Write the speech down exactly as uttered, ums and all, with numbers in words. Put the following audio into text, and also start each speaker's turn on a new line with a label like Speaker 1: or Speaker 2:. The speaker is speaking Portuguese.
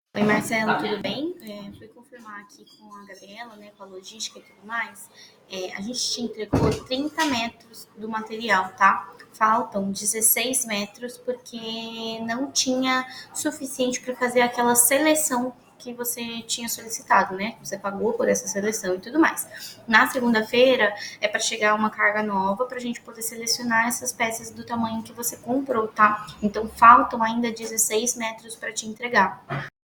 Speaker 1: Oi, Marcelo, tudo bem? É, fui confirmar aqui com a Gabriela, né, com a logística e tudo mais. É, a gente te entregou trinta metros do material, tá? Faltam dezesseis metros porque não tinha suficiente para fazer aquela seleção que você tinha solicitado, né? Você pagou por essa seleção e tudo mais. Na segunda-feira é para chegar uma carga nova para a gente poder selecionar essas peças do tamanho que você comprou, tá? Então faltam ainda dezesseis metros para te entregar.